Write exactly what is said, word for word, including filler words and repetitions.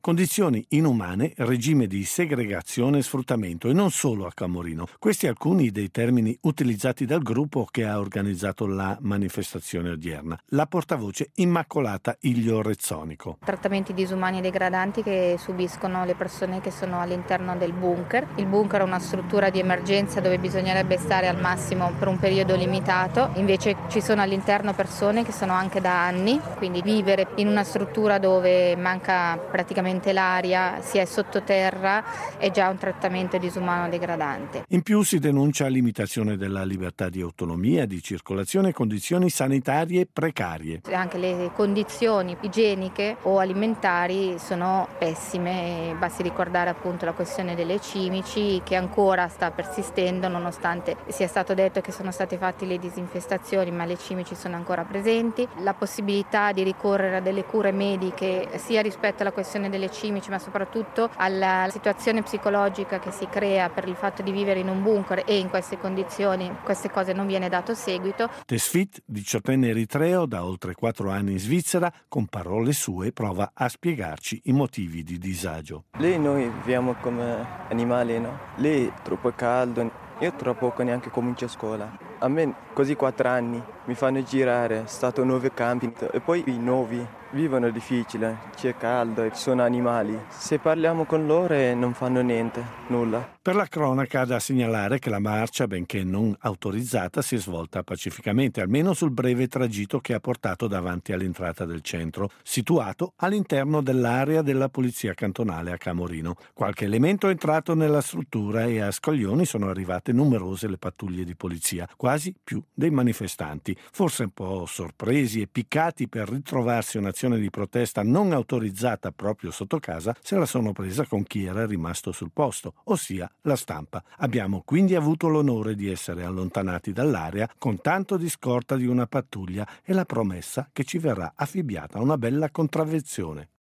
Condizioni inumane, regime di segregazione e sfruttamento, e non solo a Camorino. Questi alcuni dei termini utilizzati dal gruppo che ha organizzato la manifestazione odierna. La portavoce Immacolata Iglio Rezzonico. Trattamenti disumani e degradanti che subiscono le persone che sono all'interno del bunker. Il bunker è una struttura di emergenza dove bisognerebbe stare al massimo per un periodo limitato, invece ci sono all'interno persone che sono anche da anni, quindi vivere in una struttura dove manca praticamente l'aria, si è sottoterra, è già un trattamento disumano degradante. In più si denuncia limitazione della libertà di autonomia, di circolazione e condizioni sanitarie precarie. Anche le condizioni igieniche o alimentari sono pessime, basti ricordare appunto la questione delle cimici che ancora sta persistendo nonostante sia stato detto che sono state fatte le disinfestazioni, ma le cimici sono ancora presenti. La possibilità di ricorrere a delle cure mediche sia rispetto alla questione delle cimici ma soprattutto alla situazione psicologica che si crea per il fatto di vivere in un bunker e in queste condizioni, queste cose non viene dato seguito. Tesfit, diciottenne eritreo da oltre quattro anni in Svizzera, con parole sue prova a spiegarci i motivi di disagio. Lì noi viviamo come animali, no? Lì è troppo caldo, io tra poco neanche comincio a scuola. A me così quattro anni mi fanno girare, è stato nove campi e poi i nuovi vivono difficile, c'è caldo, ci sono animali. Se parliamo con loro non fanno niente, nulla. Per la cronaca da segnalare che la marcia, benché non autorizzata, si è svolta pacificamente, almeno sul breve tragitto che ha portato davanti all'entrata del centro, situato all'interno dell'area della polizia cantonale a Camorino. Qualche elemento è entrato nella struttura e a Scoglioni sono arrivate numerose le pattuglie di polizia, quasi più dei manifestanti, forse un po' sorpresi e piccati per ritrovarsi un'azione di protesta non autorizzata proprio sotto casa, se la sono presa con chi era rimasto sul posto, ossia la stampa. Abbiamo quindi avuto l'onore di essere allontanati dall'area con tanto di scorta di una pattuglia e la promessa che ci verrà affibbiata una bella contravvenzione.